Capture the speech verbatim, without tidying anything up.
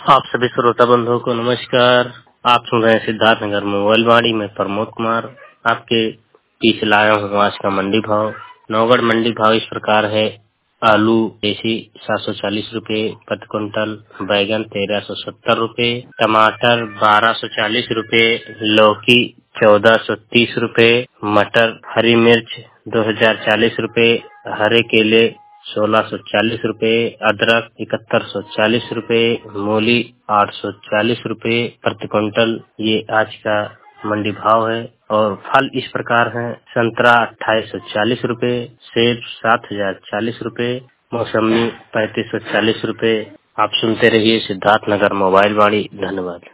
आप सभी श्रोता बंधुओं को नमस्कार। आप सुन रहे हैं सिद्धार्थ नगर मोबाइल वाणी में प्रमोद कुमार आपके बीच लाया हूँ आज का मंडी भाव। नौगढ़ मंडी भाव इस प्रकार है। आलू देसी सात सौ चालीस रूपए प्रति क्विंटल, बैगन तेरह सौ सत्तर रूपए, टमाटर बारह सौ चालीस रूपए, लौकी चौदह सौ तीस रूपए, मटर हरी मिर्च दो हजार चालीस रूपए, हरे केले सोलह सौ चालीस रूपए, अदरक इकहत्तर सौ चालीस रूपए, मूली आठ सौ चालीस रूपए प्रति क्विंटल। ये आज का मंडी भाव है। और फल इस प्रकार हैं। संतरा अट्ठाईस सौ चालीस रूपए, सेब सात हजार चालीस रूपए, मौसमी पैंतीस सौ चालीस रूपए। आप सुनते रहिए सिद्धार्थ नगर मोबाइल वाणी। धन्यवाद।